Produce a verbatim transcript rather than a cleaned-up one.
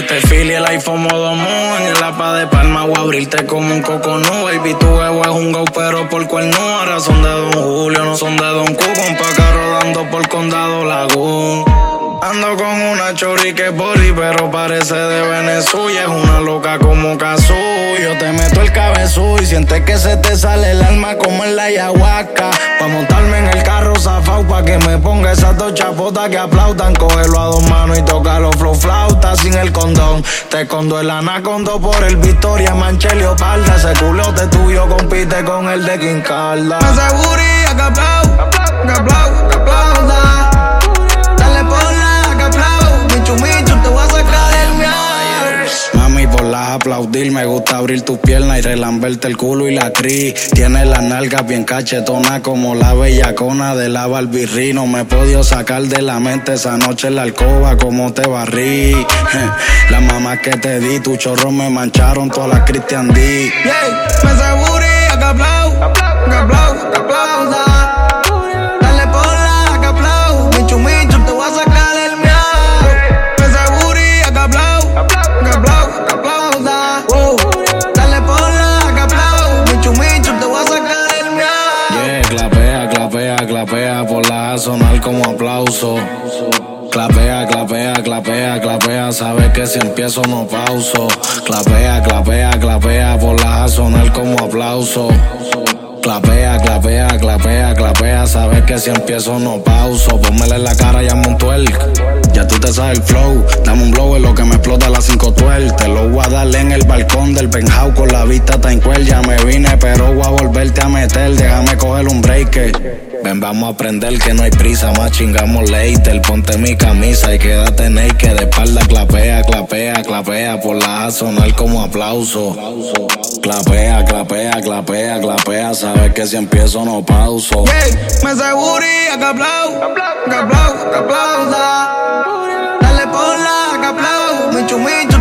Ponte fil y el iPhone modo moon. En el apa de palma o abrirte como un coconú. Baby, tu huevo es un go, pero por cuerno. Ahora son de Don Julio, no son de Don Q. Con paca rodando por Condado Lagún. Ando con una chori que es boli, pero parece de Venezuela. Es una loca como Cazú. Yo te meto el cabezú y sientes que se te sale el alma como en la ayahuasca. Pa' montarme en el carro zafao, pa' que me ponga esas dos chapotas que aplaudan. Cógelo a dos manos y tócalo flow flauta sin el condón. Te escondo el anacondo por el Victoria, Manche Leoparda. Ese culote tuyo compite con el de King Carla. Me seguría que aplau, que aplau, que aplauda. Dale por la que aplau, michu michu te voy a sacar del miau. Mami, por las aplaudir, me gusta abrir tus piernas y relamberte el culo y la cri. Tienes las nalgas bien cachetona como la bellacona de la Barbie. No me he podido sacar de la mente esa noche en la alcoba como te barrí. Las mamás que te di, tu chorro me mancharon todas las Christian D. Yeah, me seguría que aplau, que aplau, que aplauda. Dale por la que aplau, michu michu te voy a sacar del miau. Me seguría que aplau, que aplau, que aplauda. Uh, dale por la que aplau, michu michu te voy a sacar del miau. Yeah, clapea, clapea, clapea, por la a sonar como aplauso. Clapea, clapea, clapea, clapea, sabes que si empiezo no pauso. Clapea, clapea, clapea, por la a sonar como aplauso. Clapea, clapea, clapea, clapea, sabes que si empiezo no pauso. Pónmela en la cara y hazme un twerk. Ya tú te sabes el flow, dame un blow en lo que me explota a las cinco twelve. Te lo voy a darle en el balcón del penthouse con la vista tan cuel. Ya me vine, pero voy a volverte a meter, déjame coger un break. Ven, vamos a aprender que no hay prisa, más chingamos later. Ponte mi camisa y quédate naked. De espalda clapea, clapea, clapea, por la a sonar como aplauso. Clapea, clapea, clapea, clapea, sabes que si empiezo no pauso. Yeah, me seguría que aplau, que aplau, que aplauda. Dale por la que aplau, michu michu